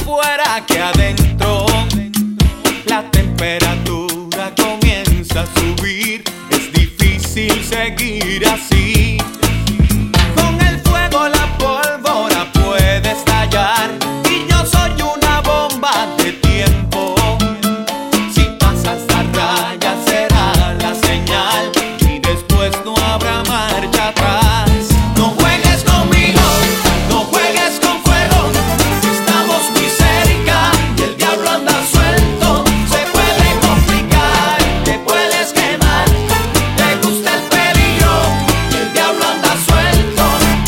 afuera que adentro. La temperatura comienza a subir. Es difícil seguir así. Con el fuego la pólvora puede estallar. Y yo soy una bomba de tiempo. Si pasas la raya será la señal. Y después no habrá marcha atrás. No juegues conmigo, no juegues con fuego. Estamos muy cerca y el diablo anda suelto. Se puede complicar, te puedes quemar. Te gusta el peligro y el diablo anda suelto.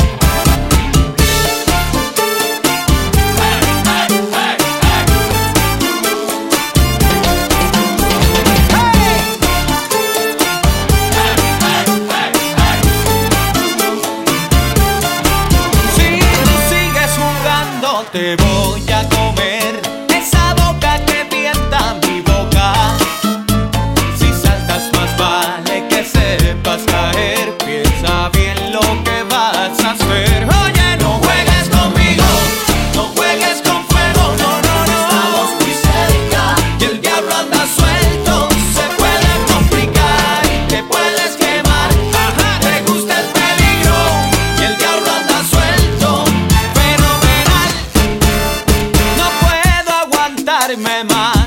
Si tú sigues jugando te voy a comer. Esa boca que tienta mi boca. Si saltas más vale que sepas caer. Piensa bien lo que vas a hacer. Oye, no juegues conmigo, no juegues con fuego. No, no, no. Estamos muy cerca y el diablo anda suelto. Se puede complicar, te puedes quemar. Te gusta el peligro y el diablo anda suelto. Fenomenal, no puedo aguantarme más.